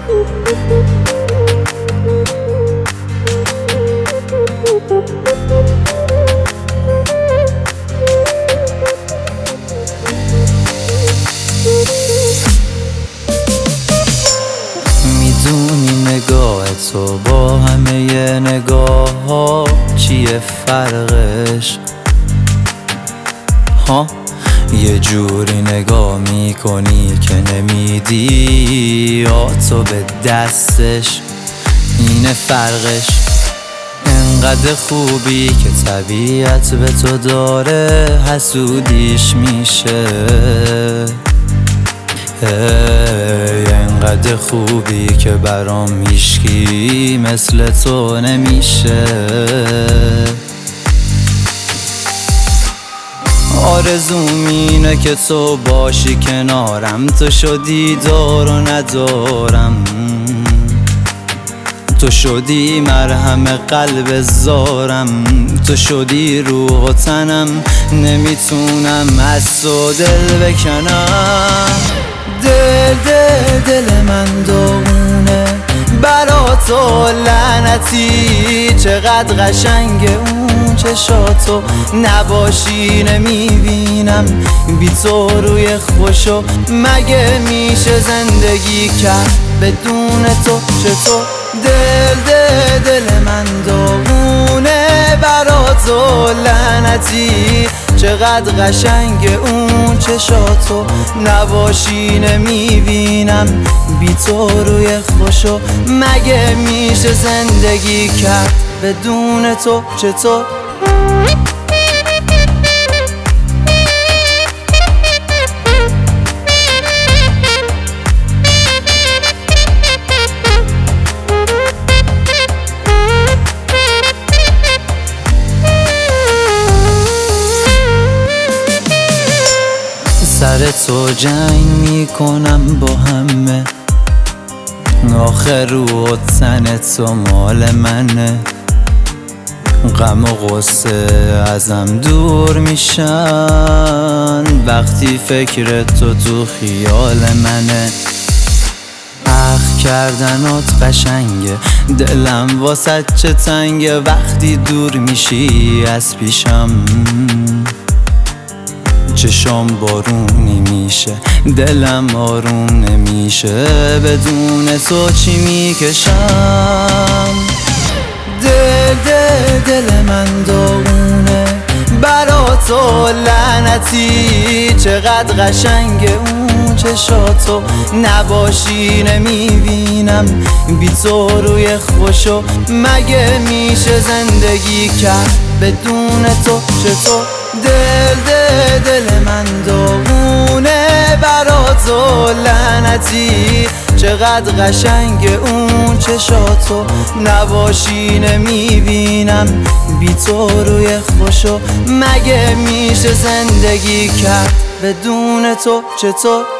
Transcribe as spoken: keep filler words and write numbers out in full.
میدونی نگاه تو با همه نگاه ها چیه فرقش؟ ها یه جوری نگاه میکنی که نمیدی تو به دستش، اینه فرقش. انقدر خوبی که طبیعت به تو داره حسودیش میشه. انقدر خوبی که برام هیچکی مثل تو نمیشه. آرزوم اینه که تو باشی کنارم، تو شدی دار و ندارم، تو شدی مرهم قلب زارم، تو شدی روح و تنم، نمیتونم از تو دل بکنم. دل دل دل من داغونه برا تو لعنتی، چقدر قشنگ اون چشاتو نباشی نمیبینم، بی تو روی خوشو مگه میشه زندگی کرد بدون تو؟ چطور؟ دل دل دل من داغونه برا تو لعنتی، چقدر قشنگ اون چشاتو نباشی نمیبینم، بی تو روی خوشو مگه میشه زندگی کرد بدون تو؟ چطور؟ سر تو جنگ میکنم با همه، آخر رو و تن تو مال منه. غم و غصه ازم دور میشن وقتی فکر تو تو خیال منه. اخ کردنات قشنگه، دلم واسه چه تنگه وقتی دور میشی از پیشم. چشام بارونی میشه، دلم آروم نمیشه، بدون تو چی میکشم. دل دل دل من داغونه برا تو لعنتی، چقدر قشنگ اون چشاتو نباشی نمیبینم، بی تو روی خوشو مگه میشه زندگی کرد بدون تو؟ چطور؟ دل دل دل من داغونه برا تو لعنتی، چقدر قشنگ اون چشاتو نباشی نمیبینم، بی تو روی خوشو مگه میشه زندگی کرد بدون تو؟ چطور؟